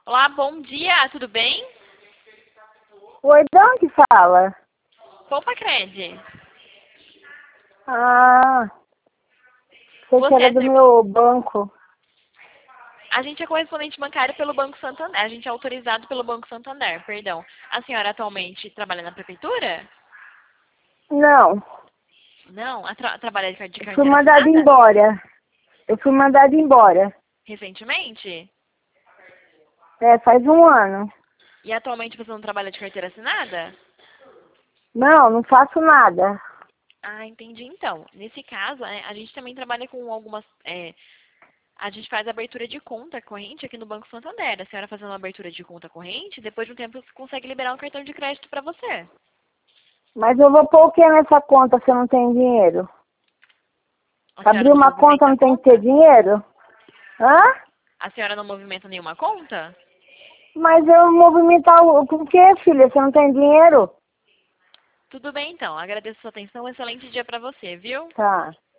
Olá, bom dia, tudo bem? Oi, de onde fala? Poupa Cred. Ah, sei que Você era é do meu banco. A gente é correspondente bancário pelo Banco Santander. A gente é autorizado pelo Banco Santander, perdão. A senhora atualmente trabalha na prefeitura? Não, Não, trabalha de eu fui carteira mandada assinada? embora. Eu fui mandada embora. Recentemente? Faz um ano. E atualmente você não trabalha de carteira assinada? Não, não faço nada. Ah, entendi. Então, nesse caso, a gente também trabalha com algumas. A gente faz abertura de conta corrente aqui no Banco Santander. A senhora fazendo uma abertura de conta corrente, depois de um tempo você consegue liberar um cartão de crédito para você. Mas eu vou pôr o que nessa conta se eu não tenho dinheiro? A Pra senhora abrir não uma conta movimenta a não tem que ter conta? dinheiro? Hã? A senhora não movimenta nenhuma conta? Mas eu movimentar com o quê, filha? Se eu não tenho dinheiro? Tudo bem, então. Agradeço a sua atenção. Excelente dia para você, viu? Tá.